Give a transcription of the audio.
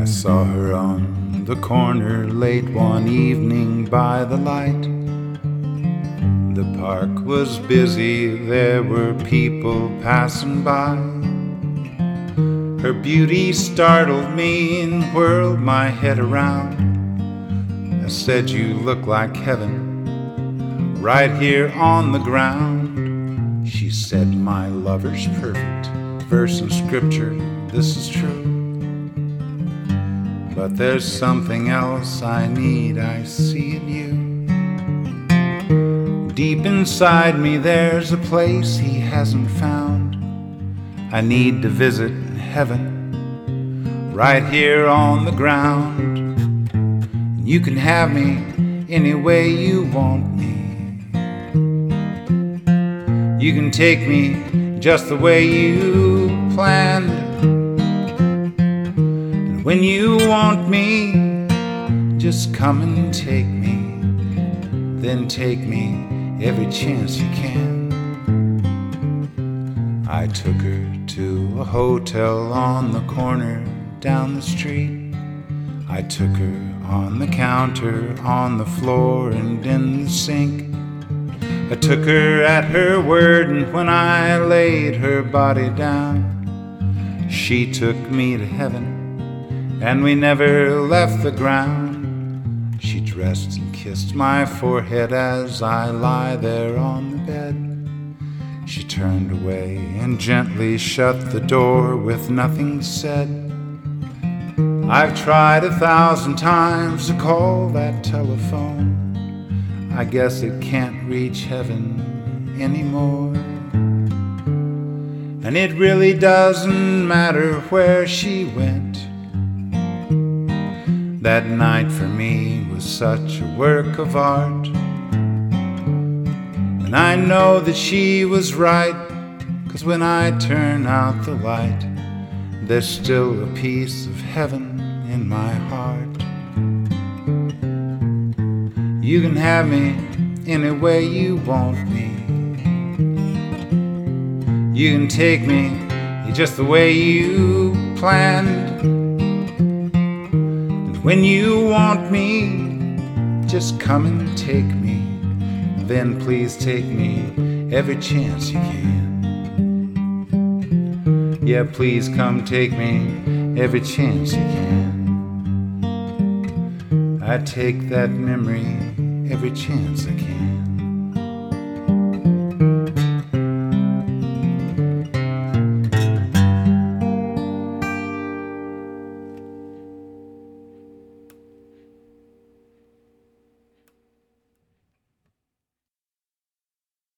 saw her on the corner late one evening by the light. The park was busy, there were people passing by. Her beauty startled me and whirled my head around. I said, "You look like heaven, right here on the ground." She said, "My lover's perfect, verse in scripture, this is true. But there's something else I need, I see in you. Deep inside me there's a place he hasn't found. I need to visit heaven, right here on the ground. You can have me any way you want me. You can take me just the way you planned. And when you want me, just come and take me. Then take me every chance you can." I took her to a hotel on the corner down the street. I took her on the counter, on the floor, and in the sink. I took her at her word, and when I laid her body down, she took me to heaven, and we never left the ground. She dressed and kissed my forehead as I lie there on the bed. She turned away and gently shut the door with nothing said. I've tried 1,000 times to call that telephone. I guess it can't reach heaven anymore. And it really doesn't matter where she went. That night for me was such a work of art. And I know that she was right, 'cause when I turn out the light, there's still a piece of heaven in my heart. You can have me any way you want me. You can take me just the way you planned. And when you want me, just come and take me. Then please take me every chance you can. Yeah, please come take me every chance you can. I take that memory every chance I can.